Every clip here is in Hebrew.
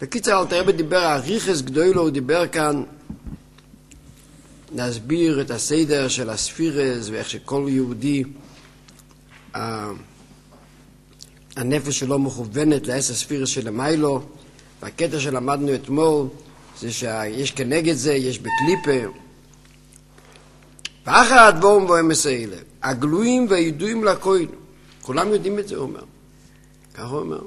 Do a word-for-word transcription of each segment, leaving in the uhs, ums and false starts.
בקיצר, אלתר רבי דיבר על ריחס גדולו, הוא דיבר כאן להסביר את הסדר של הספירס ואיך שכל יהודי הנפש שלו מכוונת לעשר ספירס של המיילו, והקטע שלמדנו אתמול זה שיש כנגד זה, יש בקליפה ואחר הדבורם ואמס האלה הגלויים והידועים לכהן, כולם יודעים את זה, הוא אומר, ככה הוא אומר.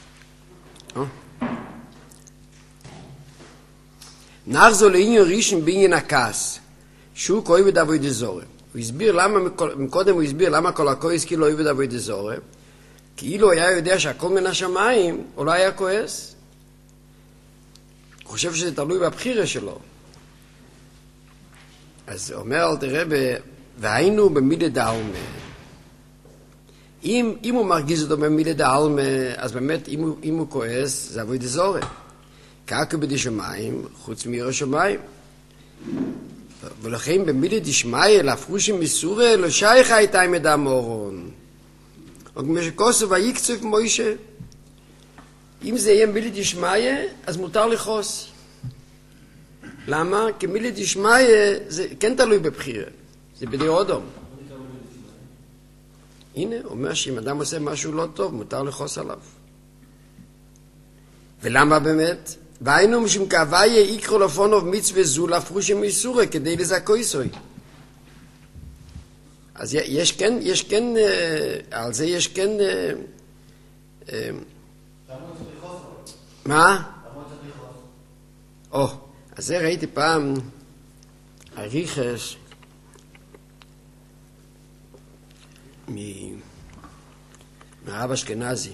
נחזור לעניין ראשון בעניין הכעס, שהוא כואב עבודת זרה. הוא הסביר למה, מקודם הוא הסביר למה כל הכועס כאילו אוהב עבודת זרה, כי אילו היה יודע שהכל מן השמיים, הוא לא היה כועס. הוא חושב שזה תלוי בבחירה שלו. אז אומר אלתר רבי, והיינו במידת דעלמא. אם, אם הוא מרגיז אותו במידת דעלמא, אז באמת אם הוא, אם הוא כועס, זה עבודת זרה. קרקע בדשמיים, חוץ מירא שמיים. ולכן במידת דשמיא, להפרושים מסורה, לא שייך הייתה עם אדם אורון. או כמו שכוסו ויקצוף מוישה. אם זה יהיה במידת דשמיא, אז מותר לכעוס. למה? כי מידת דשמיא זה כן תלוי בבחירה. זה בידי אודום. הנה, הוא אומר שאם אדם עושה משהו לא טוב, מותר לכעוס עליו. ולמה באמת? והיינו משום כהוויה יקרא לפונוב מצווה זו להפרושים מסורה כדי לזכויסוי. אז יש כן, יש כן, על זה יש כן... מה? או, אז זה ראיתי פעם הריחס מהרב אשכנזי.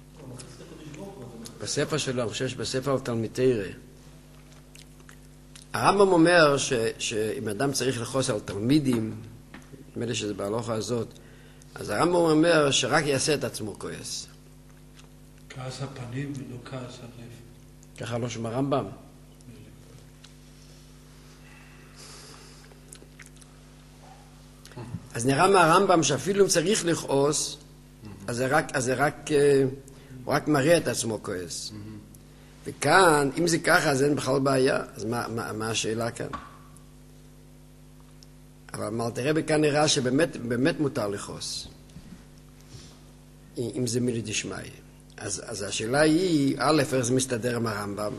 בספר שלו, אני חושב שבספר על תלמיד תורה. הרמב"ם אומר ש, שאם אדם צריך לכעוס על תלמידים, נדמה לי שזה בהלכה הזאת, אז הרמב"ם אומר שרק יעשה את עצמו כועס. כעס הפנים ולא כעס הלב. ככה לא שומע הרמב"ם. אז נראה מהרמב"ם שאפילו אם צריך לכעוס, אז זה רק, אז זה רק, הוא רק מראה את עצמו כועס. וכאן, אם זה ככה, אז אין בכלל בעיה. אז מה, מה, מה השאלה כאן? אבל אלתר רבי כאן נראה שבאמת באמת מותר לכעוס. אם זה מידת דשמיא. אז, אז השאלה היא, א', איך זה מסתדר עם הרמב"ם?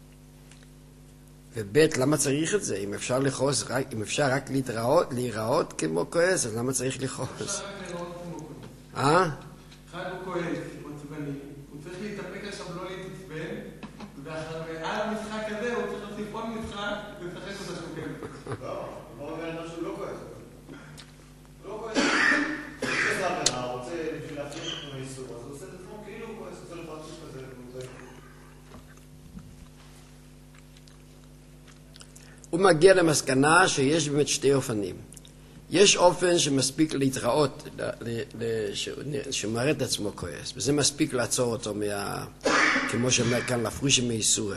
וב', למה צריך את זה? אם אפשר לכעוס, רק, אם אפשר רק להתראות, להיראות כמו כועס, אז למה צריך לכעוס? אפשר רק להיראות כמו כועס. אה? אחד הוא כועס, הוא עצבני. הוא צריך להתאפק עכשיו לא להתעצבן, ועל המשחק הזה הוא צריך להוסיף עוד משחק ולשחק אותה שהוא כן. לא, הוא אומר לנו שהוא לא כועס. הוא לא כועס. הוא רוצה להגנה, הוא רוצה בשביל להפריך את האיסור, אז הוא עושה את עצמו כאילו הוא כועס, הוא עושה לפרצוף כזה, והוא זה. הוא מגיע למסקנה שיש באמת שתי אופנים. יש אופן שמספיק להתראות, שמראה את עצמו כועס, וזה מספיק לעצור אותו מה... כמו שאומר כאן, להפריש מאיסורה.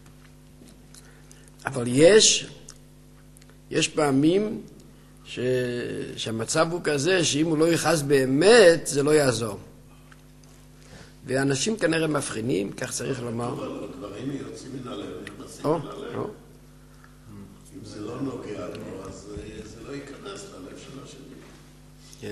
אבל יש, יש פעמים ש... שהמצב הוא כזה, שאם הוא לא יכעס באמת, זה לא יעזור. ואנשים כנראה מבחינים, כך צריך לומר. דברים יוצאים מן הלב, נכנסים או, מן הלב. או. אם זה לא נוגע לו, אז זה לא ייכנס ללב של השני. כן.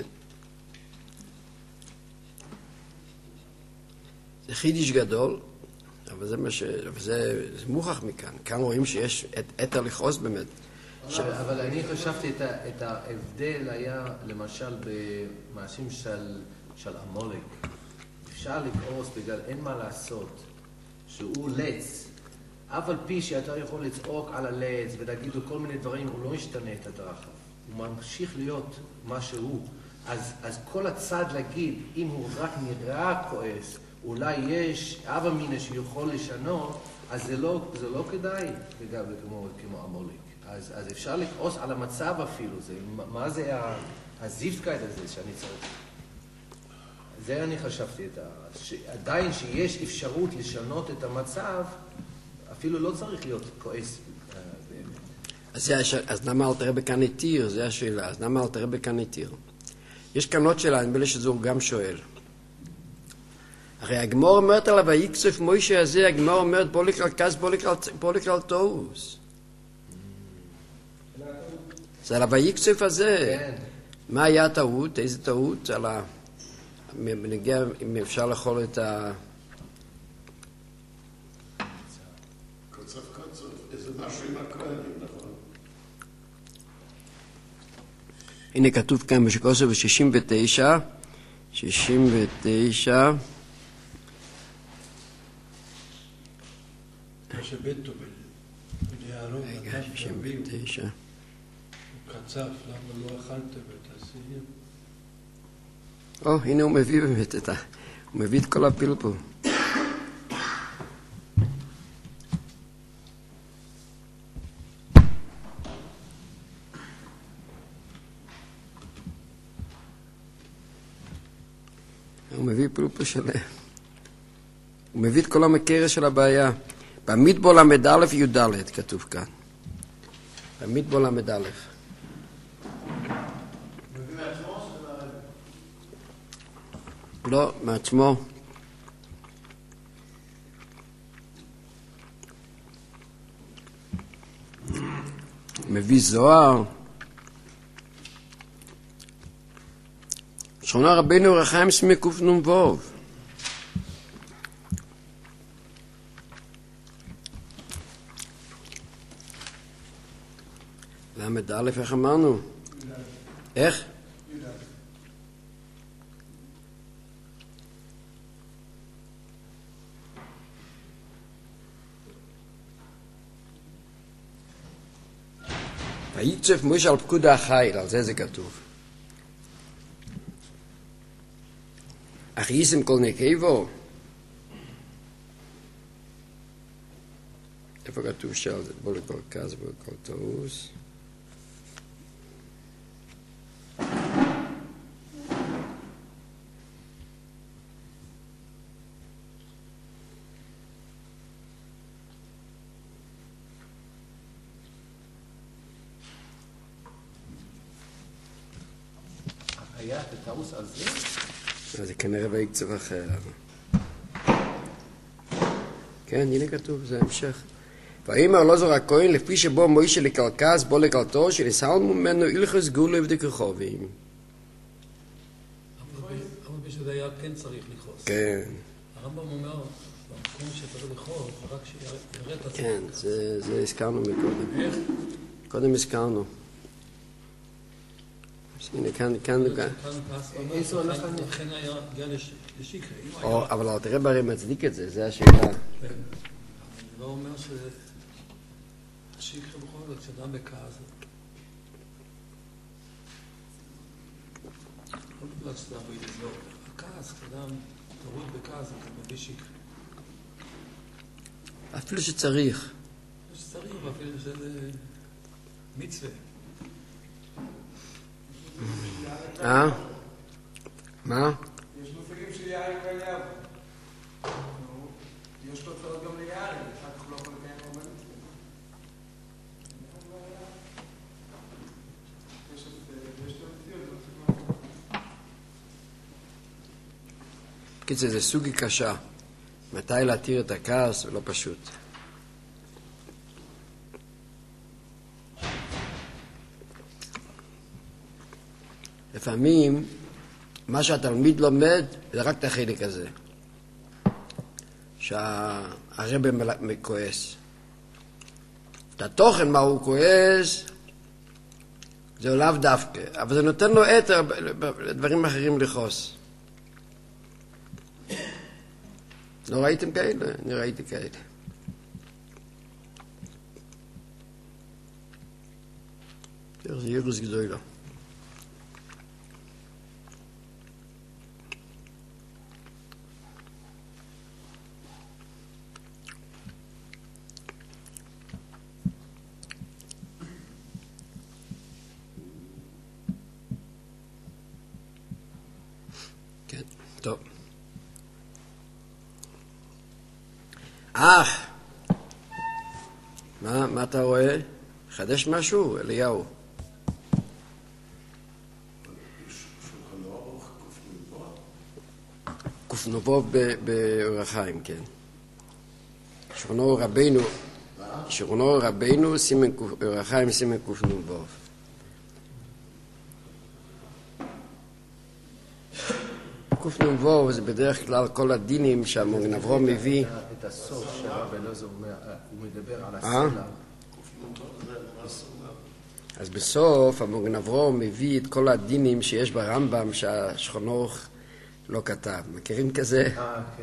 זה חידיש גדול, אבל זה מה ש... וזה מוכח מכאן. כאן רואים שיש את הלכעוס באמת. אבל, אבל אני חשבתי את, ה, את ההבדל היה למשל במעשים של, של עמלק. אפשר לכעוס בגלל אין מה לעשות, שהוא לץ. אף על פי שאתה יכול לצעוק על הלץ ולהגיד לו כל מיני דברים, הוא לא ישתנה את הדרכה. הוא ממשיך להיות מה שהוא. אז, אז כל הצד להגיד, אם הוא רק נראה כועס, אולי יש אבא מינה שיכול לשנות, אז זה לא, זה לא כדאי, בגלל כמו, כמו עמלק. אז, אז אפשר לכעוס על המצב אפילו. זה, מה זה הזיווקייט הזה שאני צריך? זה אני חשבתי, את ה... ש... עדיין שיש אפשרות לשנות את המצב, אפילו לא צריך להיות כועס באמת. אז, הש... אז למה אלתר רבי כאן התיר? זה השאלה. אז למה אלתר רבי כאן התיר? יש כאן עוד שאלה, אני בלי שזה הוא גם שואל. הרי הגמור אומרת עליו, ויקצוף מוישה הזה, הגמור אומרת בוליקל כס, בוליקל תאוס. זה על הויקצוף הזה. כן. מה היה הטעות? איזה טעות? על ה... נגיע, אם אפשר לאכול את ה... קוצף קוצף, איזה משהו עם הכהנים, נכון? הנה כתוב כאן בשקוסו ב-שישים ותשע, שישים ותשע, מה שבטו ביערון, רגע, שישים ותשע, הוא קצף, למה לא אכלתם את הסיר? או, הנה הוא מביא באמת את ה... הוא מביא את כל הפלפול. הוא מביא פלפול שלם. הוא מביא את כל המקרה של הבעיה. במדבור למד א' י"ד כתוב כאן. במדבור למד א'. מביא מעצמו או שזה מהרבי? לא, מעצמו. מביא זוהר. שונה רבינו רחיים סמי קנ"ו. למד א', איך אמרנו? איך? ויקצוף מוישה על פקוד החיל, על זה זה כתוב. אך יישם כל נקבו. איפה כתוב שעל זה? בוא לכל כז, בוא לכל תאוס. היה את הטעוס על זה? זה כנראה ויקצוף אחר. כן, הנה כתוב, זה המשך. ואימר לא זור הכהן, לפי שבו מוישה לקלקס, בו לקלתו, שנסעל ממנו הלכוס גאולה ודקרחובים. אבל בשביל היה כן צריך לכעוס. כן, הרמב"ם אומר, במקום שצריך לכעוס, רק שיראה את עצמו. כן, זה, זה הזכרנו מקודם. איך? קודם הזכרנו. אז הנה, כאן, כאן, כאן. כאן כעס ואמר, איזה הולך לכן- לנו? לכן היה גאה לשיקרה. אם הוא או, היה- אבל אל תראה ברי מצדיק את זה, זה השאלה. כן. אני לא אומר ששיקרה בכל זאת, שאדם בכעס. לא בגלל שזה אבוי לזלור. הכעס, כשאדם תוריד בכעס, אתה מביא שיקרה. אפילו שצריך. יש שצריך, אפילו שזה מצווה. אה? מה? יש מושגים של יערים ואליהו. יש תוצאות גם ליערים, אחר כך לא יכול לקיים הרבה מצווה. יש את המציאות, לא צריך לעשות. קיצר, זה סוגי קשה. מתי להתיר את הכעס, זה לא פשוט. לפעמים, מה שהתלמיד לומד, זה רק את החלק הזה. שהרבא כועס. את התוכן, מה הוא כועס, זה לאו דווקא. אבל זה נותן לו עת לדברים אחרים לכעוס. לא ראיתם כאלה? אני ראיתי כאלה. זה ירוס גדולה. כן, טוב. אח, מה, מה אתה רואה? חדש משהו, אליהו? שולחן ארוך, קנ"ו. קופנובוב באור החיים, כן. שכונו רבינו, שכונו רבינו, סימן אור החיים, סימן קופנובוב. קופנובוב זה בדרך כלל כל הדינים שהמוגן אברהם מביא. את הסוף שהרב אלעזר אומר, הוא מדבר על הסלע. אז בסוף המוגן אברהם מביא את כל הדינים שיש ברמב"ם שהשכונוך לא כתב. מכירים כזה? אה, כן.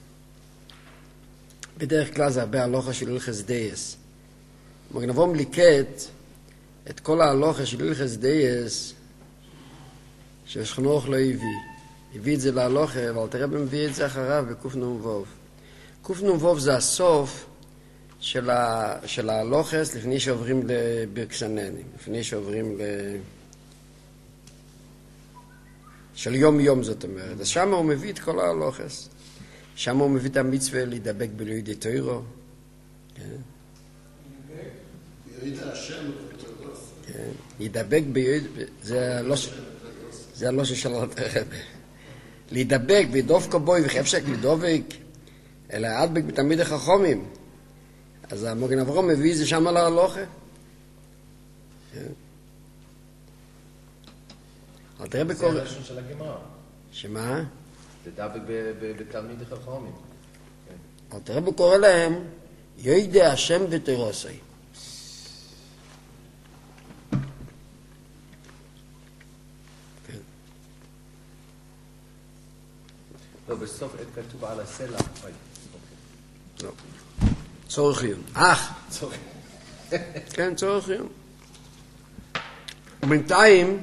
בדרך כלל זה הרבה הלוכה של הלכס דייס. מוגן אברהם ליקט את כל ההלוכה של הלכס דייס שהשכונוך לא הביא. הביא את זה להלוכה, אבל תראה מביא את זה אחריו בקופנובוב. קופנובוב זה הסוף של, ה, של ההלוכס לפני שעוברים לברקסננים, לפני שעוברים ל... של יום יום זאת אומרת. אז שם הוא מביא את כל ההלוכס. שם הוא מביא את המצווה להידבק בלידי תוירו. יועיד השם ותורדוס. כן, להידבק ביועיד, זה הלושן של הרב. להידבק ודופקו בוי וחפשק לדובק, אלא הדבק בתלמיד החכמים. אז המוגן אברהם מביא את זה שם על ההלוכה. אבל תראה בקור... זה הלשון של הגמרא. שמה? לדבק בתלמיד החכמים. אבל תראה בקורא להם, ידע השם ותורסי. לא, בסוף עת כתוב על הסלע. לא. צורך עיון. אך! צורך. כן, צורך עיון. ובינתיים,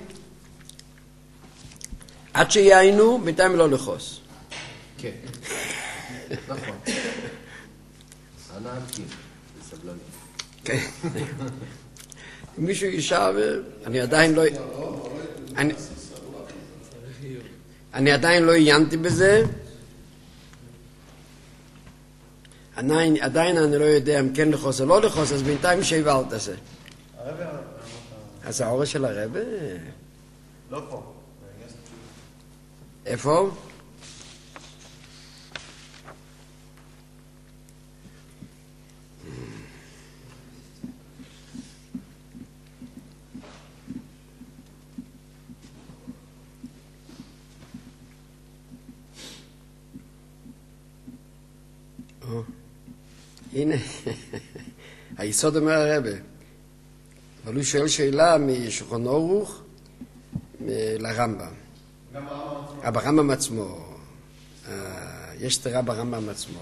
עד שיעיינו, בינתיים לא לחוס. כן. נכון. אנא המתין, בסבלנות. כן. אם מישהו ישב, אני עדיין לא... אני... אני עדיין לא עיינתי בזה. עדיין, עדיין אני לא יודע אם כן לחוס או לא לחוס, אז בינתיים שיבל תעשה. הרבי... אז האורש של הרבי? לא פה. איפה? הנה, היסוד אומר הרבה, אבל הוא שואל שאלה משולחן ערוך לרמב"ם. גם ברמב"ם עצמו. ברמב"ם עצמו. יש סתירה ברמב"ם עצמו.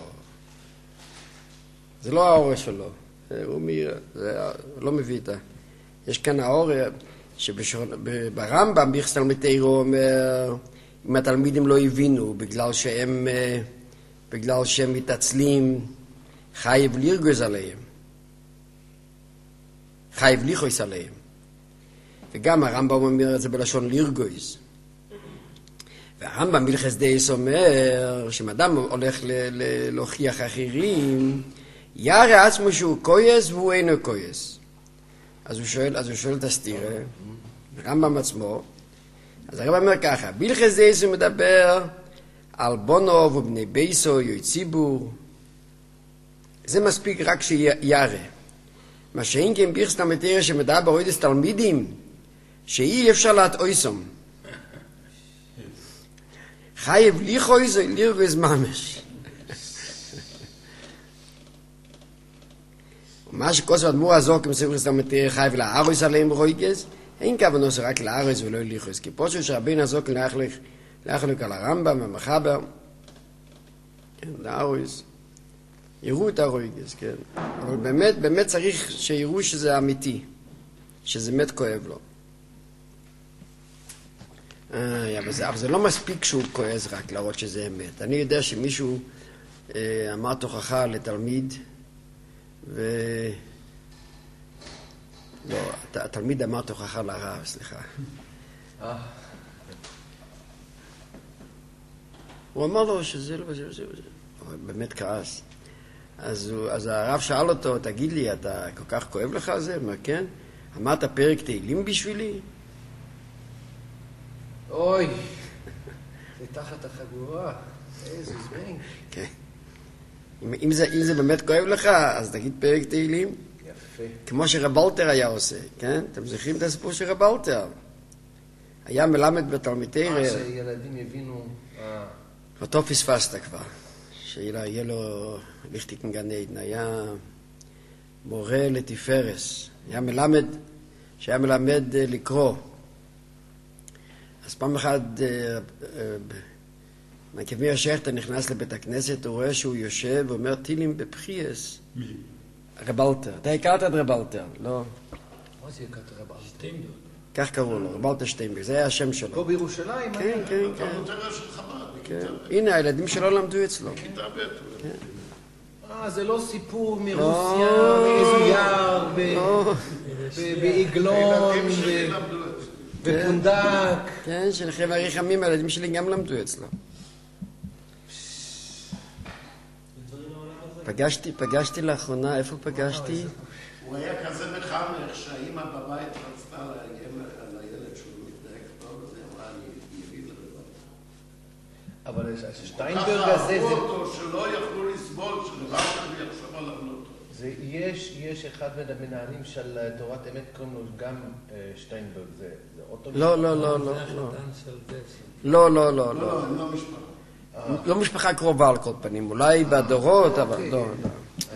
זה לא האור שלו, הוא לא מביא איתה. יש כאן האור שברמב"ם ביחס תלמידו אומר, אם התלמידים לא הבינו, בגלל שהם, בגלל שהם מתעצלים, חייב לירגוז עליהם. חייב ליחוס עליהם. וגם הרמב"ם אומר את זה בלשון לירגוז. והרמב"ם מלכס דייס אומר, שאם אדם הולך להוכיח אחרים, ירא עצמו שהוא כויס והוא אינו כויס. אז הוא שואל, אז הוא שואל את הסתירה, הרמב"ם עצמו, אז הרמב"ם אומר ככה, מלכס דייס הוא מדבר על בונוב ובני בייסו, יוי ציבור, זה מספיק רק שירא. מה שאין כן ביחס למטריה שמדע ברוידס תלמידים, שאי אפשר להטעויסום. חייב ליחויס או לירגויס ממש. ומה שכוסף אדמו"ר הזו כמסביחס למטריה חייב להרויס עליהם רויגס, אין כוונו שרק להרויס ולא ליחויס, כי פושט שרבין הזו להחלק על הרמב"ם והמחבר, כן, להרויס. יראו את הרויגס, כן. אבל באמת, באמת צריך שיראו שזה אמיתי, שזה באמת כואב לו. אה, אבל, זה, אבל זה לא מספיק שהוא כועס רק להראות שזה אמת. אני יודע שמישהו אה, אמר תוכחה לתלמיד, ו... לא, התלמיד אמר תוכחה לרב, סליחה. הוא אמר לו שזה לא, זה, זה, זה. הוא באמת כעס. אז, הוא, אז הרב שאל אותו, תגיד לי, אתה כל כך כואב לך זה? מה, כן? אמרת פרק תהילים בשבילי? אוי, זה תחת החגורה. איזה זמן. כן. אם, אם, זה, אם זה באמת כואב לך, אז תגיד פרק תהילים. יפה. כמו שרב אלתר היה עושה, כן? אתם זוכרים את הסיפור של רב אלתר? היה מלמד בתלמידי... מה שילדים יבינו... אה, אותו פספסת כבר. שיהיה לו ליכטיקן גן עדן. היה מורה לתפארס. היה מלמד, שהיה מלמד לקרוא. אז פעם אחת... מעקב מאיר שכטר נכנס לבית הכנסת, הוא רואה שהוא יושב ואומר תהילים בפחייס. מי? רב אלתר. אתה הכרת את רב אלתר, לא? מה זה יקרת רב אלתר? שטיינברג. כך קראו לו, רב אלתר שטיינברג, זה היה השם שלו. פה בירושלים? כן, היה? כן, כן. תלמוד של חב"ד, בכיתה ב'. הנה, הילדים שלו למדו אצלו. בכיתה ב'. אה, זה לא סיפור מרוסיה, מאיזו יער, ב- לא. ב- בעגלון, הילדים שלי ב- למדו את זה. בפונדק. כן, שלכם הריחמים, הילדים שלי גם למדו אצלו. פגשתי, פגשתי לאחרונה, איפה פגשתי? הוא היה כזה מחמר שהאימא בבית רצתה לילד שהוא מתנהג טוב, אז היא אמרה, אני אביא לרבע. אבל ככה שטיינברג הזה, אהבו זה- אותו שלא יכלו לסבול, שדבר כזה יחשוב על לבנות. זה- יש יש אחד מן המנהלים של תורת אמת, קוראים לו גם אה, שטיינברג, זה זה אותו... לא, לא, לא, זה לא, לא. החתן של זה. של- לא, לא, לא, לא, לא. לא, הם לא משפחה. לא משפחה קרובה על כל פנים, אולי בדורות, אבל אוקיי. לא, לא. הבנתי.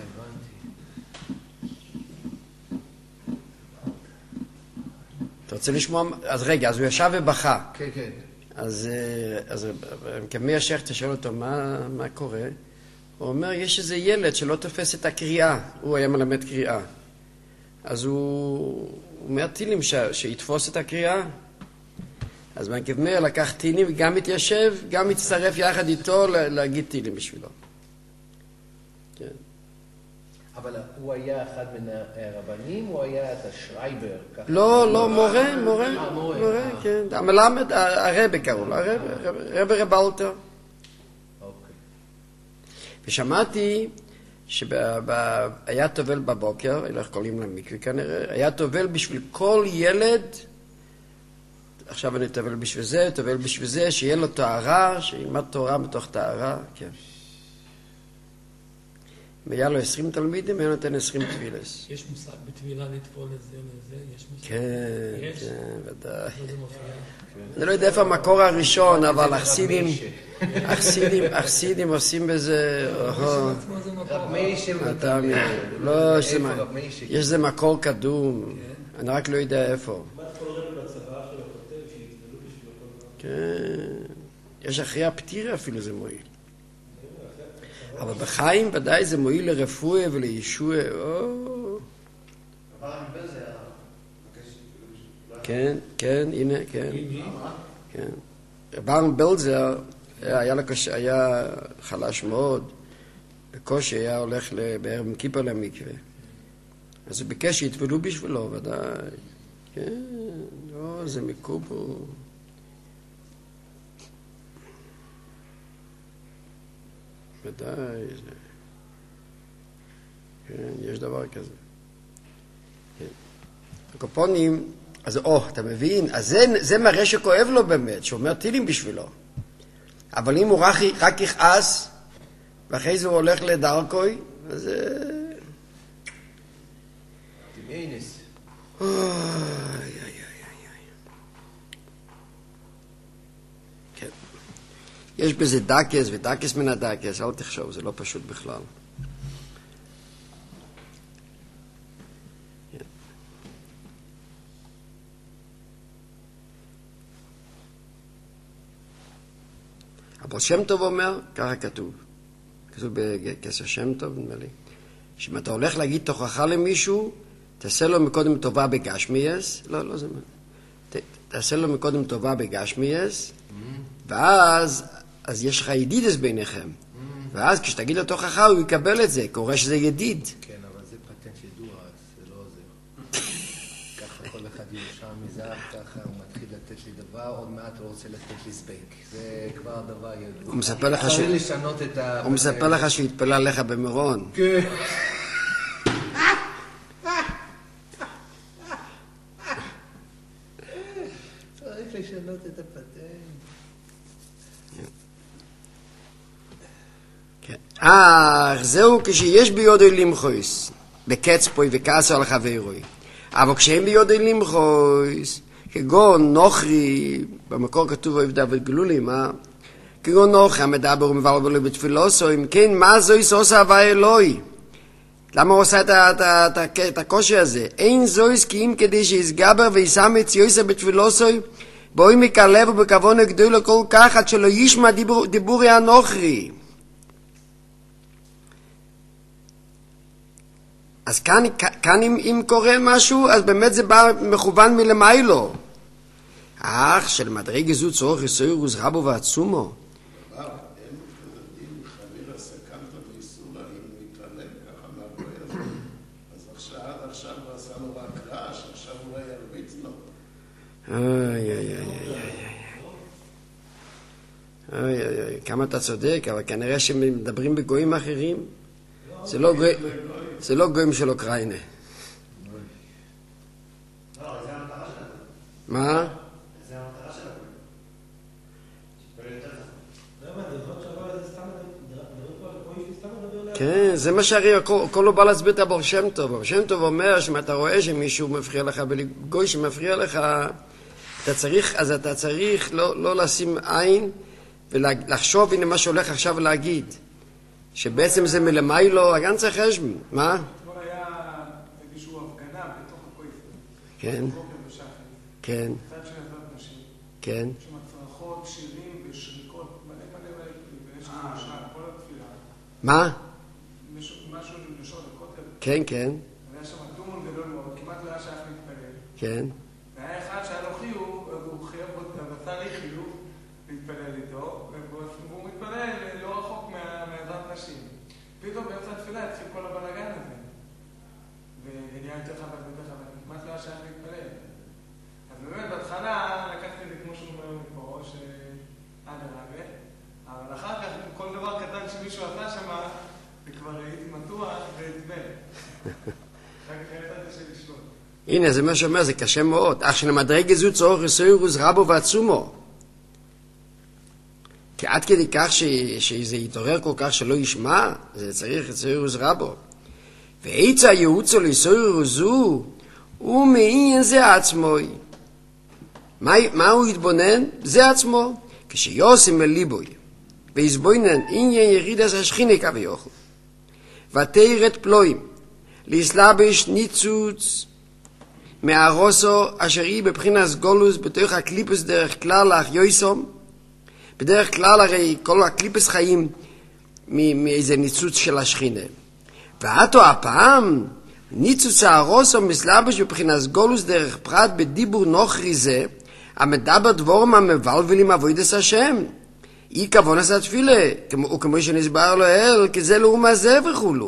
אתה רוצה לשמוע? אז רגע, אז הוא ישב ובכה. כן, כן. אז, אה, אז כמי השכטר שואל אותו, מה, מה קורה? הוא אומר, יש איזה ילד שלא תופס את הקריאה, הוא היה מלמד קריאה. אז הוא, הוא אומר תהילים ש, שיתפוס את הקריאה. אז מעקב מאיר לקח תהילים וגם התיישב, גם הצטרף יחד איתו לה- להגיד תהילים בשבילו. כן. אבל הוא היה אחד מן הרבנים, הוא היה את השרייבר? ככה? לא, לא, מורה, מורה, אה, מורה. מורה, אה. כן. המלמד, הרבה קראו לו, הרבה, הרבה רב אלתר. אוקיי. ושמעתי שהיה טובל בבוקר, אלא איך קוראים למקווה כנראה, היה טובל בשביל כל ילד, עכשיו אני טובל בשביל זה, טובל בשביל זה, שיהיה לו טהרה, שילמד תורה בתוך טהרה, כן. אם היה לו עשרים תלמידים, היה נותן עשרים תפילס. יש מושג בתפילה לטבול לזה לזה? יש מושג? כן, יש? כן, ודאי. לא זה מופיע. אני לא יודע איפה המקור הראשון, אבל החסידים, החסידים, החסידים עושים בזה, אוהו, עצמו זה מקור. רב מיישה אתה מבין, לא, יש איפה זה- רב מיישה? יש זה מקור קדום, אני רק לא יודע איפה. כן, יש אחרי הפטירה אפילו זה מועיל. אבל בחיים ודאי זה מועיל לרפואה ולישוע, או, אבל מבן זה היה... מבקש- כן, כן, הנה, כן, כן. ברן בלזר היה, לו קשה, היה חלש מאוד, בקושי היה הולך בערב עם כיפה למקווה. אז הוא ביקש שיטבלו בשבילו, ודאי. כן, לא, זה מקובו. ודאי. זה... כן, יש דבר כזה. כן. הקופונים, אז או, אתה מבין? אז זה, זה מראה שכואב לו באמת, שאומר תהילים בשבילו. אבל אם הוא רק, רק יכעס, ואחרי זה הוא הולך לדרכוי, אז זה... דמיינס. אוי, אוי, אוי, אוי. כן. יש בזה דקס ודקס מן הדקס, אל תחשוב, זה לא פשוט בכלל. כן. אבל שם טוב אומר, ככה כתוב, כתוב בכסר שם טוב, נדמה לי, שאם אתה הולך להגיד תוכחה למישהו, תעשה לו מקודם טובה בגשמייס, לא, לא זה מה, ת, תעשה לו מקודם טובה בגשמייס, ואז אז יש לך ידידס ביניכם, ואז כשתגיד לו תוכחה הוא יקבל את זה, קורא שזה ידיד. כן, אבל זה פטנט ידוע, אז זה לא זה. ככה כל אחד ישר מזהב, ככה הוא מתחיל לתת לי דבר, עוד מעט הוא רוצה לתת לי ספייק. זה כבר דבר ידוע. הוא מספר לך ש... צריך לשנות את ה... הוא מספר לך שהוא התפלל עליך במירון. כן. צריך לשנות את הפטנט. אך זהו כשיש ביודו למחויס, בקצפוי וכעסו על חברוי. אבל כשהם ביודו למחויס, כגון נוחרי, במקור כתוב אוהב דוד גלולים, אה? כגון נוחרי, המדבר ומבלבלו בתפילוסו, אם כן, מה זו יסוס הווה אלוהי? למה הוא עושה את, את, את, את, את הקושי הזה? אין זו יסכים כדי שיסגבר וישם את יוסה בתפילוסו, בואי מקלב ובכוון הגדול לכל כך, עד שלא ישמע דיבור, דיבורי הנוחרי. אז כאן, כאן אם, אם קורה משהו, אז באמת זה בא מכוון מלמיילו. אך של מדרגה זו צורך יסוירוס רבו ועצומו. אבל הם יודעים, חלילה סקנטה ואיסורה, אם מתעלם ככה מהגוי הזה. אז עכשיו, עכשיו הוא עשה לו רק רעש, עכשיו הוא היה ירביץ לו. אוי, אוי, אוי, אוי, אוי, אוי, אוי, כמה אתה צודק, אבל כנראה שמדברים בגויים אחרים. זה לא גוי, זה לא גויים של אוקראינה. לא, זה המטרה שלנו. מה? זה המטרה שלנו. כן, זה מה שהרי הכל לא בא להסביר את הבר שם טוב. הבר שם טוב אומר שאם אתה רואה שמישהו מפריע לך, גוי שמפריע לך, אתה צריך, אז אתה צריך לא, לא לשים עין ולחשוב, הנה מה שהולך עכשיו להגיד. שבעצם זה מלמיילו, הגן צריך חשבון. מה? אתמול היה איזושהי הפגנה בתוך הקויפר. כן. כן. קצת של עזרת נשים. כן. שמצרכות, שירים ושריקות, מלא מלא מלא, ויש לנו שעה, כל התפילה. מה? משהו לשון, לכותל. כן, כן. והיה שם דומון גדול מאוד, כמעט לא היה שייך להתפלל. כן. והיה אחד שהיה לו חיוב, הוא חייב אותה, ועשה לי חיוב להתפלל איתו, והוא מתפלל לא רחוק מעזרת נשים. פתאום באמצע התפילה התחיל כל הבלגן הזה. ונהיה יותר חבק ויותר חבק, כמעט לא היה שייך להתפלל. אז באמת, בהתחלה לקחתי את זה כמו שהוא אומר מפה, שעד הרבה, אבל אחר כך כל דבר קטן שמישהו עשה שם, וכבר הייתי מטוח והתבל. אחר כך הייתה את זה של לשלוט. הנה, זה מה שאומר, זה קשה מאוד. אך שלמדרגה זו צורך יסוירוס רבו ועצומו. כי עד כדי כך ש... שזה יתעורר כל כך שלא ישמע, זה צריך יסוירוס רבו. ועצה הייעוצו ליסוירוס זו, הוא מעין זה עצמוי. מה, מה הוא יתבונן? זה עצמו. כשיוסם אל ליבוי, ויסבוינן עניין ירידס השכינה כביכול. ותירת פלואים, להסלבש ניצוץ, מהרוסו אשר היא בבחינס גולוס בתוך הקליפוס דרך כלל לאחיוסום. בדרך כלל הרי כל הקליפוס חיים מאיזה ניצוץ של השכינה. ועתו הפעם ניצוץ הרוסו מסלבש בבחינס גולוס דרך פרט בדיבור נוחרי זה, המדבר דבורם המבלבלים עבודת השם. אי כוונס התפילה, וכמו שנסבר לו אל, כי זה לאומה זה וכולו.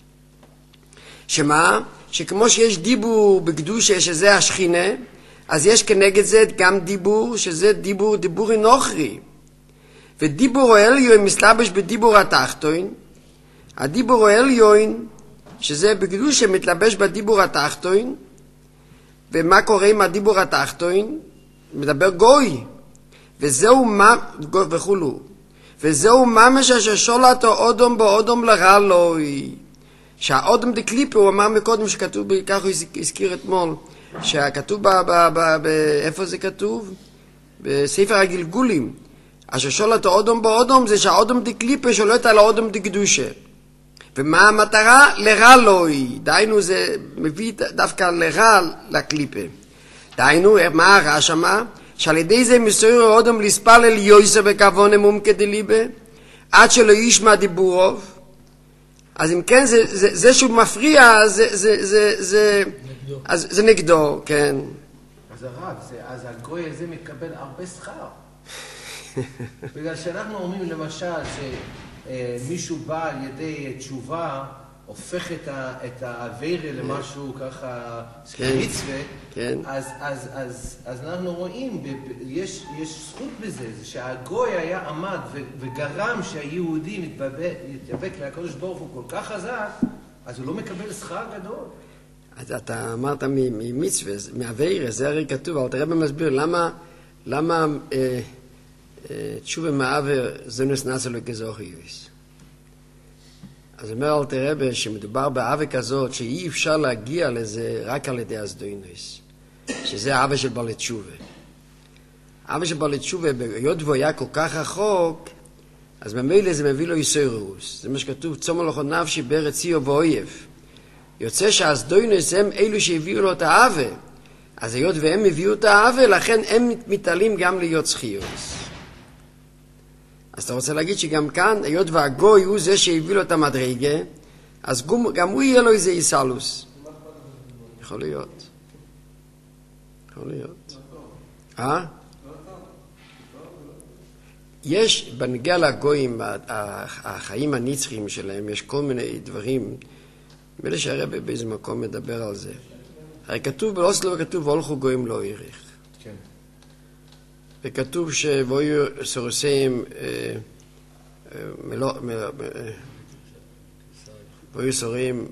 שמה? שכמו שיש דיבור בקדושה שזה השכינה, אז יש כנגד זה גם דיבור שזה דיבור, דיבורי נוחרי. ודיבור העליון מסלבש בדיבור התחתון. הדיבור העליון, שזה בקדושה מתלבש בדיבור התחתון. ומה קורה עם הדיבור התחתון? מדבר גוי. וזהו מה, וכולו. וזהו ממש אשר שולטו אודום באודום לרע לוי. שהאודם דקליפה, הוא אמר מקודם שכתוב, כך הוא הזכיר אתמול, שכתוב, ב, ב, ב, ב, איפה זה כתוב? בספר הגלגולים. אשר שולטו אודום באודום זה שהאודם דקליפה שולט על האודם דקדושה. ומה המטרה? לרע לוי. דיינו זה מביא דווקא לרע לקליפה. דיינו, מה הרע שמה? שעל ידי זה מסויר האודם לספל אל יויסה בכוון אמום כדליבה, עד שלא ישמע דיבורוב. אז אם כן, זה, זה, זה שהוא מפריע, זה, זה, זה, זה, נגדו. אז זה נגדו, כן. אז הרב, זה, אז הגוי הזה מקבל הרבה שכר. בגלל שאנחנו אומרים למשל שמישהו בא על ידי תשובה, הופך את, ה, את העבירה למשהו ככה מצווה, כן. אז, אז, אז, אז אנחנו רואים, יש, יש זכות בזה, זה שהגוי היה עמד ו, וגרם שהיהודי מתאבק לקדוש ברוך הוא כל כך חזק, אז הוא לא מקבל שכר גדול. אז אתה אמרת ממצווה, מהעבירה, זה הרי כתוב, אבל תראה במסביר, למה, למה אה, אה, תשובה מעבר זה נס נעשה לו כזוך יויס? אז אומר אל תראה שמדובר באהבה כזאת שאי אפשר להגיע לזה רק על ידי הסדוינוס, שזה האהבה של בעל תשובה. האהבה של בעל תשובה, בהיות והוא היה כל כך רחוק, אז ממילא זה מביא לו יסוירוס. זה מה שכתוב, צומר לכו נפשי בארץ ציו ואויב. יוצא שהסדוינוס הם אלו שהביאו לו את האהבה. אז היות והם הביאו את האהבה, לכן הם מתעלים גם להיות זכיוס. אז אתה רוצה להגיד שגם כאן, היות והגוי הוא זה שהביא לו את המדרגה, אז גם הוא יהיה לו איזה איסלוס. יכול להיות. יכול להיות. אה? יש, בנגיע לגויים, החיים הנצחיים שלהם, יש כל מיני דברים, מילא שהרבא באיזה מקום מדבר על זה. הרי כתוב באוסלו, כתוב, והולכו גויים לא יריך. כן. וכתוב שבויו סורסים, בויו סורים,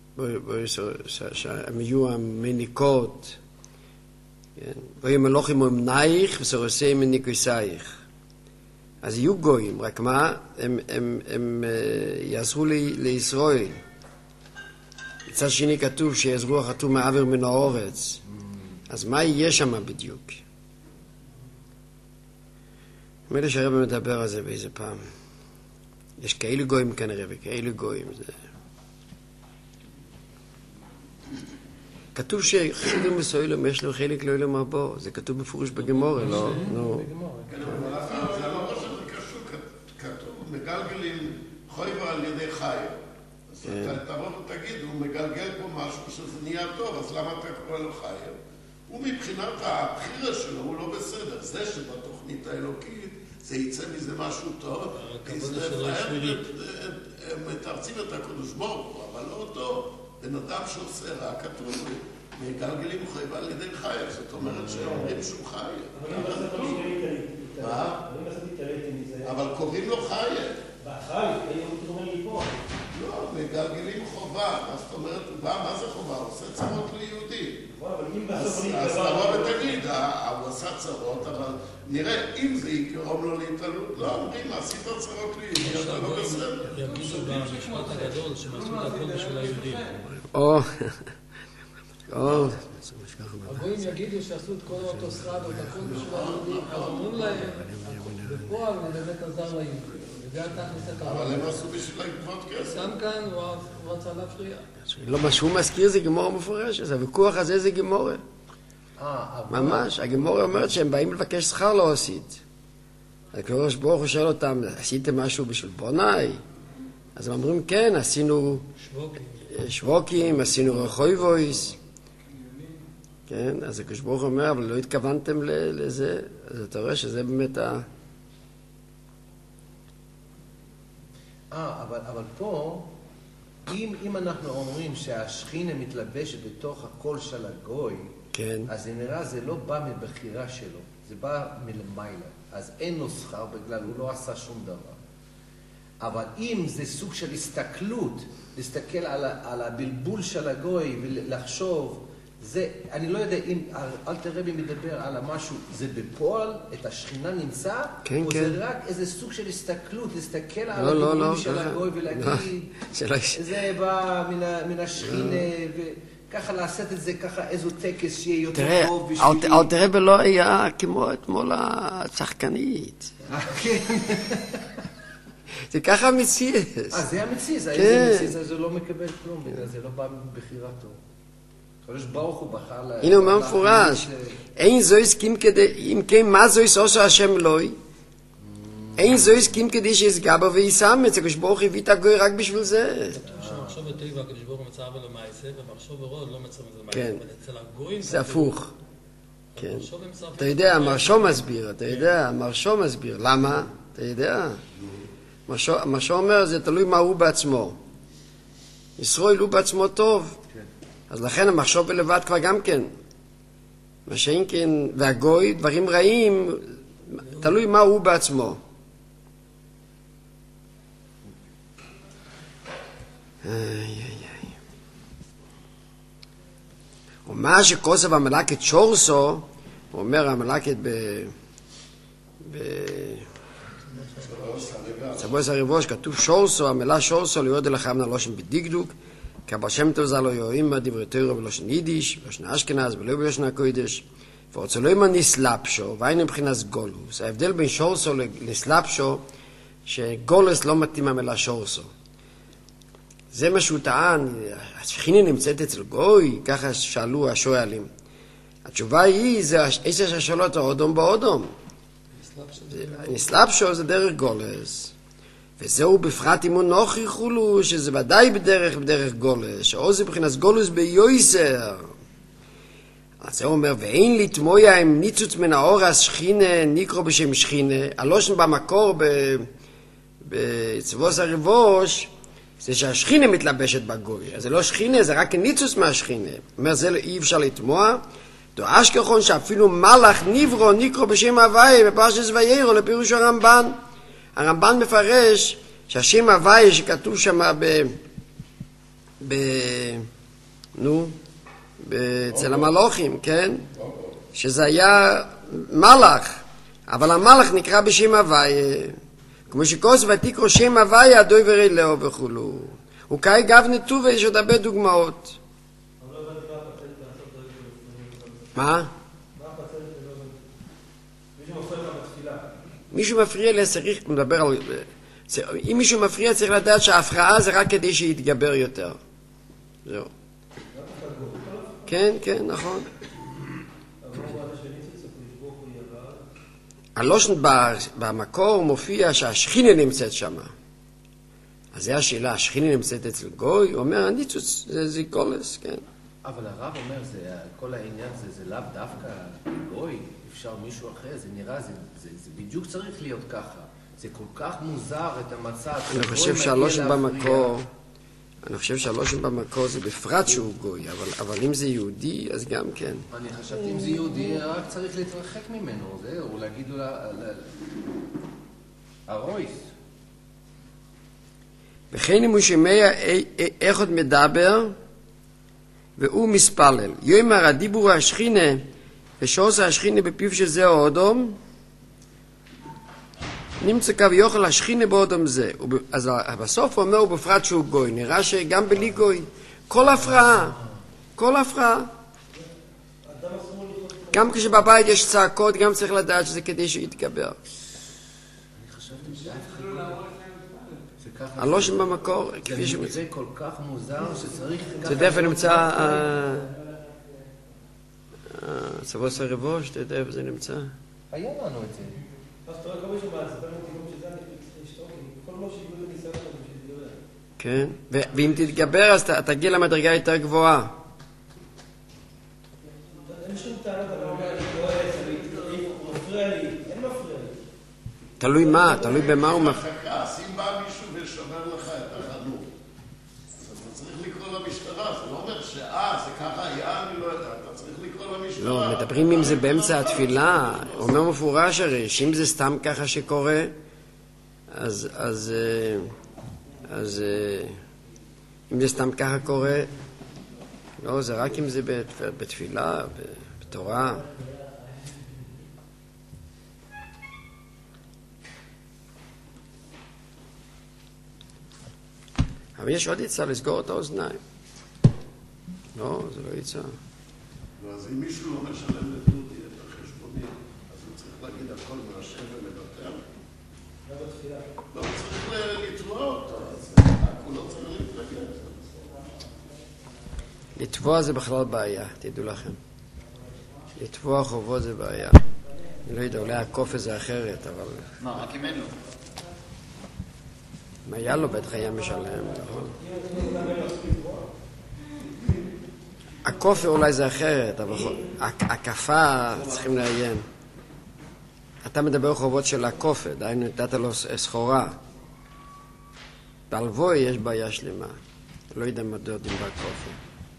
שהם יהיו המניקות, בויו מלוכים ומנייך וסורסים מניקוסייך. אז יהיו גויים, רק מה? הם, הם, הם יעזרו לי, לישראל. מצד שני כתוב שיעזרו החתום מעבר מן האורץ. אז מה יהיה שם בדיוק? מילא שהרבא מדבר על זה באיזה פעם. יש כאלו גויים כנראה, וכאלו גויים. זה... כתוב שחילום מסוילום יש לו חלק לא ילום הבא. זה כתוב בפרוש בגמורה, לא? נו. כן, אבל זה לא מה שזה קשור. כתוב, מגלגלים חויבה על ידי חי. אז אתה תבוא ותגיד, הוא מגלגל פה משהו שזה נהיה טוב, אז למה אתה קורא לו חי? הוא מבחינת הבחירה שלו, הוא לא בסדר. זה שבתוכנית האלוקית, זה יצא מזה משהו טוב, הם מתרצים את הקדוש ברוך הוא, אבל לא אותו. בן אדם שעושה רע, כתוב, מגלגלים חייבה על ידי חי, זאת אומרת שאומרים שהוא חי. אבל קוראים לו חי. בחי, הוא אומר לי פה. לא, מגלגלים חובה. מה זאת אומרת, מה זה חובה? הוא עושה צרות ליהודי. אז תבוא ותגיד, הוא עשה צרות, אבל נראה, אם זה יקרום לו להתעלות, לא אומרים, עשית צרות ליהודי, אתה לא בסדר. יגידו במשפט הגדול שמצאו את הכל בשביל היהודים. או, או. הגויים יגידו שעשו את כל האוטוסטרדות, הכל בשביל היהודים, אז אומרים להם, בפועל זה באמת עזר ליהודים. אבל הם עשו בשביל לגבות כסף. גם כאן הוא רצה להפריע. לא, מה שהוא מזכיר זה גמורה מפורשת, הוויכוח הזה זה גמורה. ממש, הגמורה אומרת שהם באים לבקש שכר לא עשית. הקדוש ברוך הוא שואל אותם, עשיתם משהו בשביל בונאי? אז הם אומרים, כן, עשינו שבוקים, עשינו רחויבויס. כן, אז הקדוש ברוך הוא אומר, אבל לא התכוונתם לזה, אז אתה רואה שזה באמת ה... אה, אבל, אבל פה, אם, אם אנחנו אומרים שהשכינה מתלבשת בתוך הקול של הגוי, כן. אז זה נראה, זה לא בא מבחירה שלו, זה בא מלמעלה. אז אין לו שכר בגלל, הוא לא עשה שום דבר. אבל אם זה סוג של הסתכלות, להסתכל על, על הבלבול של הגוי ולחשוב, זה, אני לא יודע אם אלתר רבי מדבר על המשהו, זה בפועל, את השכינה נמצא, כן, או כן. זה רק איזה סוג של הסתכלות, להסתכל לא, על לא, הבלבול לא, של לא, הגוי ולהגיד, לא, זה בא מן, ה, מן השכינה, וככה לעשות את זה, ככה איזו טקס שיהיה יותר תראה, טוב בשבילי. אלתר רבי לא היה כמו אתמול הצחקנית. כן. זה ככה מציאס. אה, זה המציאס, כן. איזה מציאס, אז הוא לא מקבל כלום, בגלל זה לא בא מבחירתו. הקדוש ברוך הוא בחר לה... הנה הוא אומר מפורש, אין זויס קים כדי, אם כן, מה זויס עושה השם אלוהי? אין זויס קים כדי שיסגבר ויסאמץ, הקדוש ברוך הביא את הגוי רק בשביל זה. שמחשוב וטבע, הקדוש ברוך הוא מצא אבל למעשה, ומחשוב ורוד לא מצא מזה כן. מעשה. אצל הגויים זה הפוך. כן. מחשוב הם צרפים. אתה יודע, המרשו מסביר, אתה יודע, המרשו מסביר. למה? אתה יודע. המרשו אומר, זה תלוי מה הוא בעצמו. ישראל הוא בעצמו טוב. אז לכן המחשוב בלבד כבר גם כן. מה שאין כן, והגוי, דברים רעים, תלוי מה הוא בעצמו. איי, איי, איי. ומה שכוסף המלאקת שורסו, הוא אומר המלאקת ב... ב... סבוס הריבוש כתוב שורסו, המילה שורסו ליוד לכם נלושן בדקדוק, כי הבעל שם טוב זה לא יורים בדברי תורה בלושן יידיש, בלושן אשכנז, ולא בלושן הקודש, ורוצה לא ימן נסלפשו, ואין מבחינת גולוס. ההבדל בין שורסו לנסלפשו, שגולוס לא מתאים המילה שורסו. זה מה שהוא טען, השכינה נמצאת אצל גוי, ככה שאלו השואלים. התשובה היא, זה עשר השאלות האודום באודום. נסלפשו זה דרך גולס. וזהו בפרט אם הוא נוחי חולו, שזה ודאי בדרך בדרך גולס, שאו זה מבחינת גולוס ביועסר. אז זה אומר, ואין לתמויה עם ניצוץ מן האור השכינה, נקרא בשם שכינה, הלושן במקור בצבוס הריבוש, זה שהשכינה מתלבשת בגוי. אז זה לא שכינה, זה רק ניצוץ מהשכינה. אומר, זה אי אפשר לתמוע. דו אשכחון שאפילו מלאך נברו נקרא בשם הוואי, בפרשת ויירו, לפירוש הרמב"ן. הרמב"ן מפרש שהשם הוואי שכתוב שם ב... ב... נו... אצל המלוכים, כן? שזה היה מלאך, אבל המלאך נקרא בשם הוויה, כמו שכוס ותקרא שם הוויה הדוי ורי לאו וכולו. הוא כאי גב נטובה, יש עוד הרבה דוגמאות. מה? מישהו מפריע לי, צריך לדבר על... אם מישהו מפריע צריך לדעת שההפרעה זה רק כדי שיתגבר יותר. זהו. כן, כן, נכון. הלושן במקור מופיע שהשכינה נמצאת שם. אז זה השאלה, השכינה נמצאת אצל גוי? הוא אומר, הניצוץ זה גולס, כן. אבל הרב אומר, כל העניין זה לאו דווקא גוי, אפשר מישהו אחר, זה נראה, זה בדיוק צריך להיות ככה. זה כל כך מוזר את המצב. אני חושב שהלושן במקור... אני חושב שהלושן במקור זה בפרט שהוא גוי, אבל, אבל אם זה יהודי, אז גם כן. אני חשבתי אם זה יהודי, רק צריך להתרחק ממנו, זהו, להגיד לו הרויס. וכן אם הוא שומע איך עוד מדבר, והוא מספלל. יאמר הדיבור השכינה, ושעושה השכינה בפיו שזה האודום, נמצא קו יוכל השכינה באודום זה. אז בסוף הוא אומר, ובפרט שהוא גוי. נראה שגם בלי גוי. כל הפרעה. כל הפרעה. גם כשבבית יש צעקות, גם צריך לדעת שזה כדי שיתגבר. הלושן במקור, כפי שמצא. זה כל כך מוזר שצריך... זה דווקא נמצא... סבוס הריבוש, אתה יודע איפה זה נמצא? היה לנו את זה. אז אתה רואה כל מישהו מעצבן אותי, כמו שזה אני צריך לשתוק, כל מה שיגעו את הניסיון הזה בשביל להתגבר. כן, ואם תתגבר אז תגיע למדרגה יותר גבוהה. אין שום טענות, אבל הוא אומר, אני לא אעשה, הוא מפריע לי, אין מפריע לי. תלוי מה, תלוי במה הוא מפריע. אז אם בא מישהו ושובר לך את החנות, אז אתה צריך לקרוא למשטרה, זה לא אומר שאה, זה ככה היה, אני לא יודע, אתה צריך לקרוא למשטרה. לא, מדברים אם זה באמצע התפילה, אומר מפורש הרי, שאם זה סתם ככה שקורה, אז, אז, אז, אם זה סתם ככה קורה, לא, זה רק אם זה בתפילה, בתורה. אבל יש עוד יצא לסגור את האוזניים. לא, זה לא יצא. אז אם מישהו לא משלם לדודי את החשבונית, אז הוא צריך להגיד הכל מהשם ולוותר. לא צריך לתבוע אותו, אז הוא לא צריך להתרגל. לתבוע זה בכלל בעיה, תדעו לכם. לתבוע חובות זה בעיה. אני לא יודע, אולי הקופה זה אחרת, אבל... מה, רק אם אין לו? אם היה לו בטח היה משלם, נכון? הקופה אולי זה אחרת, אבל הקפה צריכים לעיין. אתה מדבר חובות של הקופה, דיינו, נתת לו סחורה. בהלבוי יש בעיה שלמה. לא יודע מה דודים בקופה.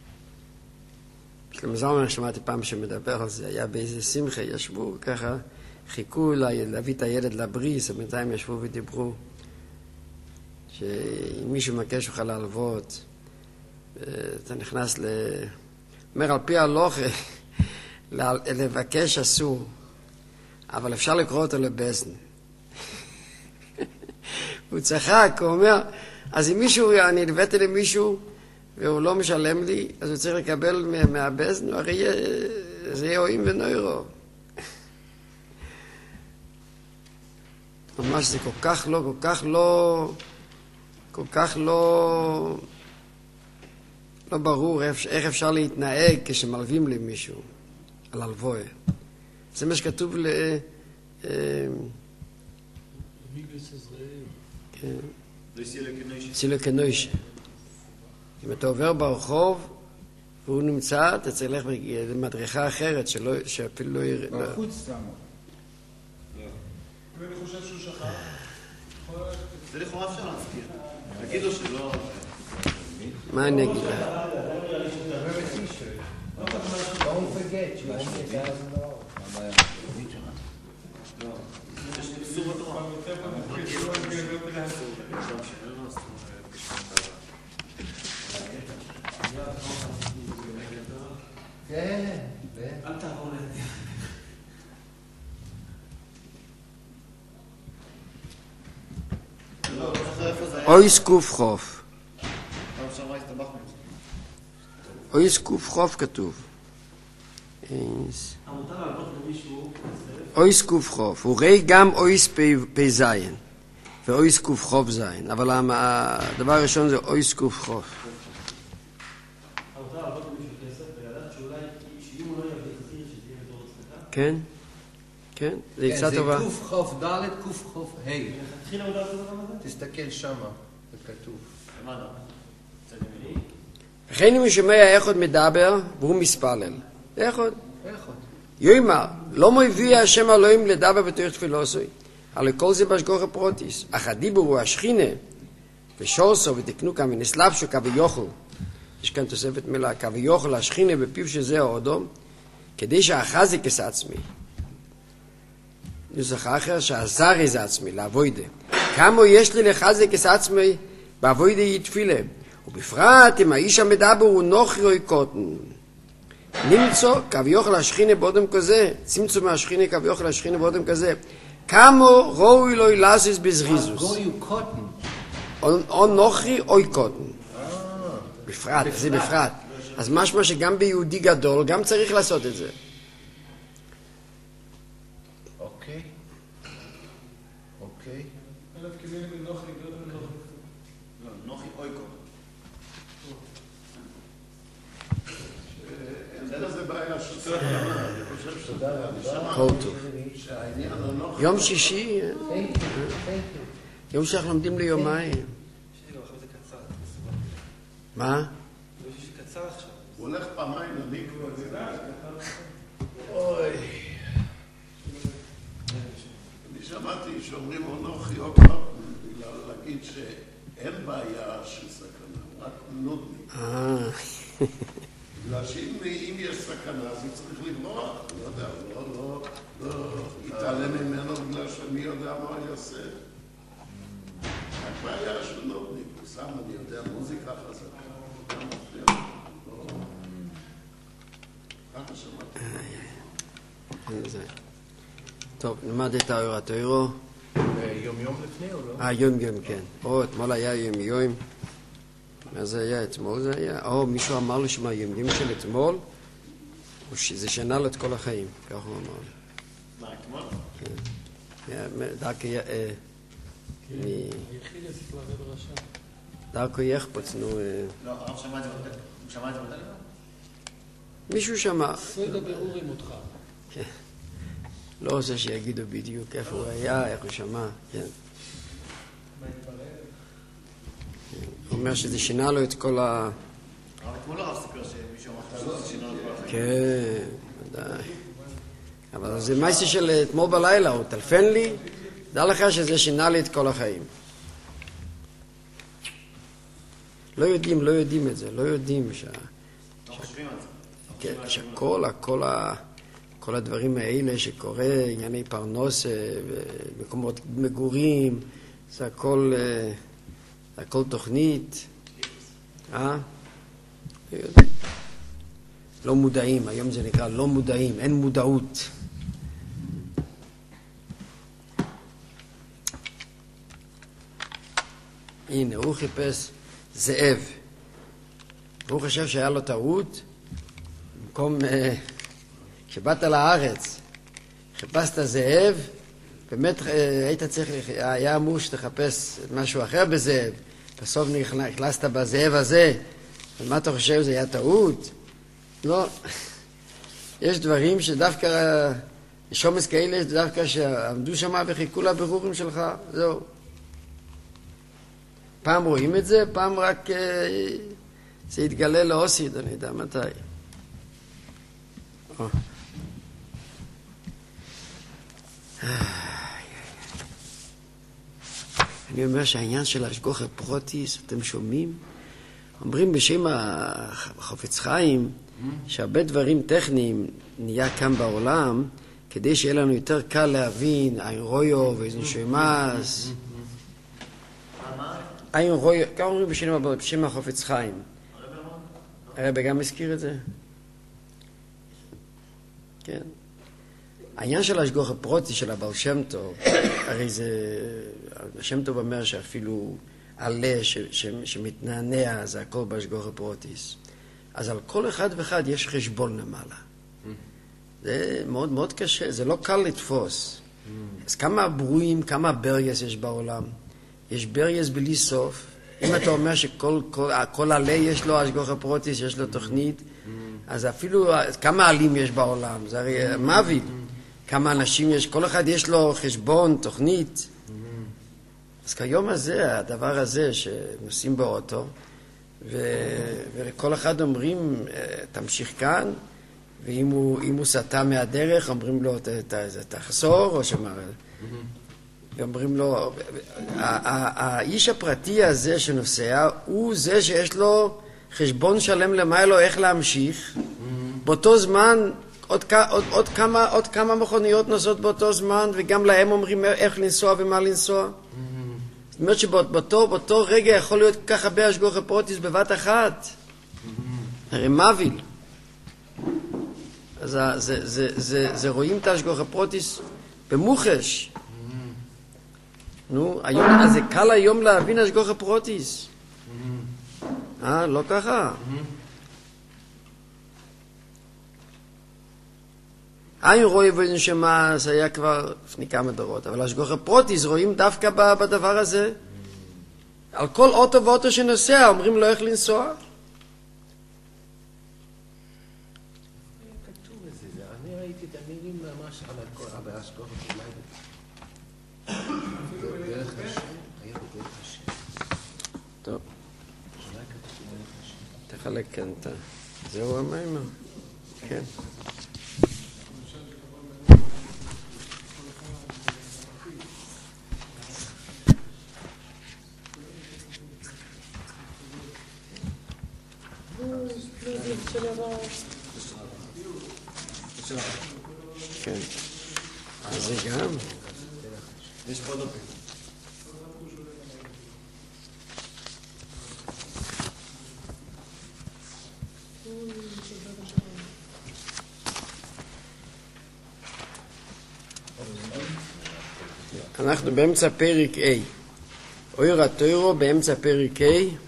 שלמה זלמן שמעתי פעם שמדבר על זה, היה באיזה שמחה, ישבו ככה, חיכו להביא את הילד לבריס, בינתיים ישבו ודיברו. שאם מישהו מבקש לך להלוות, אתה נכנס ל... אומר, על פי הלוכה, לבקש אסור, אבל אפשר לקרוא אותו לבסן. הוא צחק, הוא אומר, אז אם מישהו, אני הבאתי למישהו, והוא לא משלם לי, אז הוא צריך לקבל מהבז, נו, הרי זה יהיה אוהים ונוירו. ממש זה כל כך לא, כל כך לא, כל כך לא, לא ברור איך אפשר להתנהג כשמלווים למישהו על הלוואה. זה מה שכתוב ל... כן. סילה כנוישה. אם אתה עובר ברחוב והוא נמצא, אתה צריך ללכת למדריכה אחרת שאפילו לא יראה. בחוץ סתם. ואני חושב שהוא שכח. זה לכאורה אפשר להזכיר. תגיד לו שלא... מה אני אגיד לך? Don't forget, you won't get thousand dollars. כן, אל תעבור לידי. אויס קוף חוף. אויס קוף חוף כתוב. אויס קוף חוף. הוא ראי גם אויס פי זין. ואויס קוף חוף זין. אבל הדבר הראשון זה אויס קוף חוף. כן? כן? זה יצא טובה. זה קוף חוף ד' קוף חוף ה'. תסתכל שמה, זה כתוב. לכן אם הוא שומע איך עוד מדבר, והוא מספלל. איך עוד? איך עוד? יאמר, לא מביא השם אלוהים לדבר בתוך תפילוסוי. אבל כל זה בהשגחה פרוטיס. אך הדיבור הוא השכינה, ושורסו ותקנו כאן ונסלבשו כביוכל. יש כאן תוספת מילה, כביוכל השכינה בפיו שזה האודום, כדי שהחזק יש עצמי. נוסח אחר שהזר יש עצמי, לעבודה. כמה יש לי לחזק יש עצמי, בעבודה יתפילה. ובפרט אם האיש המדבר הוא נוחי רוי קוטן. נמצוא כביוכל השכינה באודם כזה, צמצום מהשכינה כביוכל השכינה באודם כזה. כמה ראוי לו לעשות בזריזוס. גוי הוא קוטן. או נוחי אוי קוטן. בפרט, זה בפרט. אז משמע שגם ביהודי גדול, גם צריך לעשות את זה. אוקיי. אוקיי. אלף כמילים מנוחי, לא מנוחי. לא, נוחי אויקו. אין לזה בעיה של סכנה, אני חושב שזה... כל טוב. שהעניין הנוחי... יום שישי, יום שאנחנו לומדים ליומיים. מה? הוא הולך פעמיים למקווה. אוי. אני שמעתי שאומרים אנוכי עוד פעם, בגלל להגיד שאין בעיה של סכנה, רק נודניק. אה. בגלל שאם יש סכנה, אז הוא צריך לברוח. לא יודע, לא, לא, לא יתעלם ממנו בגלל שמי יודע מה הוא יעשה. רק בעיה של נודניק, הוא שם, אני יודע, מוזיקה חזקה. טוב, נלמד את האור התוירו. יום יום לפני או לא? אה, יום יום, כן. או, אתמול היה יום יום. מה זה היה? אתמול זה היה? או, מישהו אמר לי שמה יום יום של אתמול, זה שנה לו את כל החיים, כך הוא אמר לי. מה, אתמול? כן. דרכו י... היחיד יסיף לרב רשע. דרכו יחפוץ, נו... לא, הרב שמע את זה בטלפון. הוא שמע את זה בטלפון? מישהו שמע. סוידה באורים אותך. כן. לא רוצה שיגידו בדיוק איפה הוא היה, איך הוא שמע, כן. הוא אומר שזה שינה לו את כל ה... הרב אתמול לא הרב סיפר שמישהו אמר שזה שינה לו את כל החיים. כן, ודאי. אבל זה מייסי של אתמול בלילה, הוא טלפן לי, דע לך שזה שינה לי את כל החיים. לא יודעים, לא יודעים את זה, לא יודעים שה... לא חושבים על זה. כן, שכל, כל ה... כל הדברים האלה שקורה, ענייני פרנוס, מקומות מגורים, זה הכל, זה הכל תוכנית. אה? לא מודעים, היום זה נקרא לא מודעים, אין מודעות. הנה, הוא חיפש זאב. הוא חושב שהיה לו טעות, במקום, כשבאת לארץ, חיפשת זאב, באמת היית צריך, היה אמור שתחפש משהו אחר בזאב, בסוף נכנסת בזאב הזה, ומה אתה חושב, זה היה טעות? לא. יש דברים שדווקא, שומס כאלה, יש דווקא שעמדו שם וחיכו לבירורים שלך, זהו. פעם רואים את זה, פעם רק זה יתגלה לאוסיד, אני יודע מתי. או. אני אומר שהעניין של השגחה פרוטיס, אתם שומעים? אומרים בשם החפץ חיים, שהרבה דברים טכניים נהיה כאן בעולם, כדי שיהיה לנו יותר קל להבין, עין רויו ואיזן שמאס. עין רויו, כמה אומרים בשם, בשם החפץ חיים? הרב גם הזכיר את זה? כן. העניין של השגחה פרוטיס של הבעל שם טוב, הרי זה, השם טוב אומר שאפילו עלה ש, ש, שמתנענע, זה הכל בהשגחה פרוטיס. אז על כל אחד ואחד יש חשבון למעלה. זה מאוד מאוד קשה, זה לא קל לתפוס. אז כמה ברואים, כמה בריאס יש בעולם? יש בריאס בלי סוף. אם אתה אומר שכל כל, כל עלה יש לו השגחה פרוטיס, יש לו תוכנית, אז אפילו כמה עלים יש בעולם? זה הרי מוות. כמה אנשים יש, כל אחד יש לו חשבון, תוכנית. אז כיום הזה, הדבר הזה שנוסעים באוטו, ולכל אחד אומרים, תמשיך כאן, ואם הוא, הוא סטה מהדרך, אומרים לו, תחזור, או שמר... ואומרים לו, האיש הפרטי הזה שנוסע, הוא זה שיש לו חשבון שלם למיילו איך להמשיך. באותו זמן, עוד, עוד, עוד, כמה, עוד כמה מכוניות נוסעות באותו זמן, וגם להם אומרים איך לנסוע ומה לנסוע. זאת אומרת שבאותו באותו רגע יכול להיות כך הרבה השגחה פרוטיס בבת אחת. הרי מוביל. אז זה, זה, זה, זה, זה רואים את השגחה פרוטיס במוחש. נו, היום, אז זה קל היום להבין השגחה פרוטיס. אה, לא ככה. עין רואי ואין שמאס היה כבר לפני כמה דורות, אבל השגחה פרוטיס רואים דווקא בדבר הזה. על כל אוטו ואוטו שנוסע אומרים לו איך לנסוע. כתוב את זה, אני ראיתי את המילים ממש על ההשגחה פרוטיס. בדרך השם, היה בדרך השם. טוב. תחלק כאן את ה... זהו המיימר? כן. כן. אז זה גם? יש פה דופים. אנחנו באמצע פרק A. אור התוירו באמצע פרק A.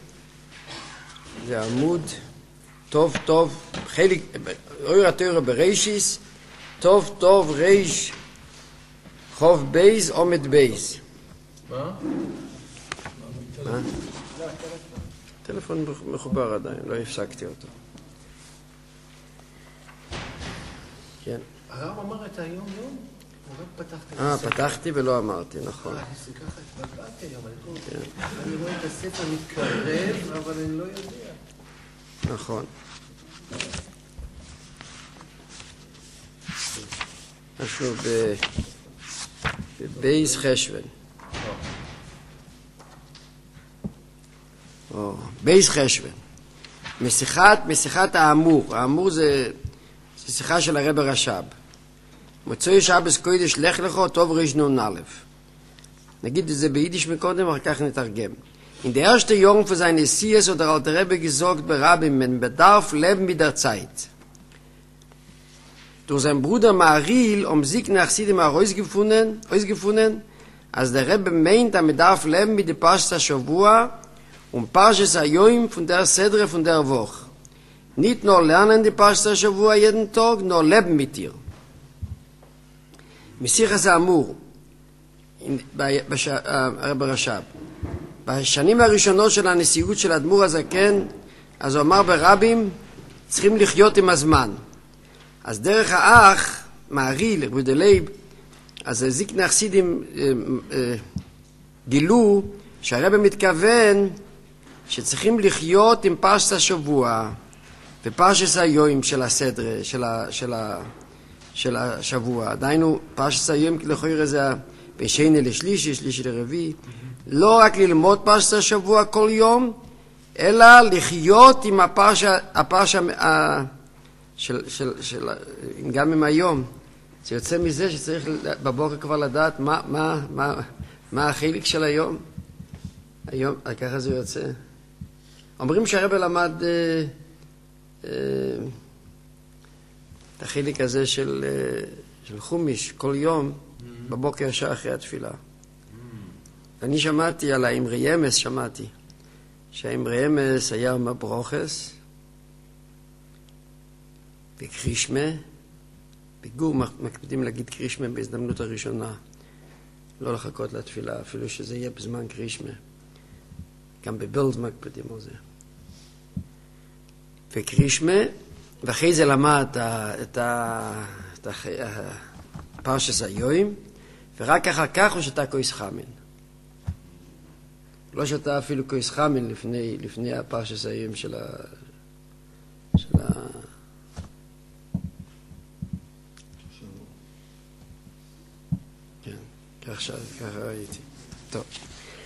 זה עמוד טוב טוב, חלק, אור התוירו בראשיס, טוב טוב ריש חוב בייז עומד בייז. מה? מה? טלפון מחובר עדיין, לא הפסקתי אותו. כן. הרב אמר את היום יום? אה, פתחתי ולא אמרתי, נכון. אה, זה ככה התבלבלתי היום, אני רואה את הספר מתקרב, אבל אני לא יודע. נכון. משהו בבייס חשבן. או, בייס חשבן. משיחת, משיחת האמור. האמור זה, זה שיחה של הרב רש"ב. מוצאי שבס קודש לך לכו, טוב ריש נון א'. נגיד את זה ביידיש מקודם, אחר כך נתרגם. In der erste Jahren für seine Sies oder alte Rebbe gesagt, bei Rabbi, man bedarf leben mit der Zeit. Durch seinen Bruder Maril um sich nach Sidim herausgefunden, ausgefunden, als der Rebbe meint, er darf leben mit der Parshas Shavua und Parshas Hayom von der Sedre von der Woche. Nicht nur lernen die Parshas Shavua jeden Tag, nur leben mit ihr. Mesichas Amur, bei Rebbe Rashab, בשנים הראשונות של הנשיאות של האדמו"ר הזקן, אז הוא אמר ברבים, צריכים לחיות עם הזמן. אז דרך האח, מעריל, רבודלייב, אז זיקני החסידים גילו שהרבא מתכוון שצריכים לחיות עם פרשת השבוע ופרשת היום של הסדר, של, ה, של, ה, של השבוע. דיינו, פרשת היום לכאורה זה בין שני לשלישי, שלישי לרביעי. לא רק ללמוד פרשת השבוע כל יום, אלא לחיות עם הפרשה, הפרשה של, של, של, גם עם היום. זה יוצא מזה שצריך בבוקר כבר לדעת מה, מה, מה, מה החלק של היום. היום, ככה זה יוצא. אומרים שהרבא למד אה, אה, את החלק הזה של, אה, של חומיש כל יום, בבוקר ישר אחרי התפילה. ואני שמעתי על האמרי אמס, שמעתי, שהאמרי אמס היה אומר ברוכס, וקרישמה, בגור מקפידים להגיד קרישמה בהזדמנות הראשונה, לא לחכות לתפילה, אפילו שזה יהיה בזמן קרישמה. גם בבילד מקפידים על זה. וקרישמה, ואחרי זה למד את הפרשס היום, ורק אחר כך הוא שתה כויס חמן. לא שתה אפילו כויס חמן לפני, לפני הפרשס היום של ה... של ה... כן, ככה ראיתי. טוב.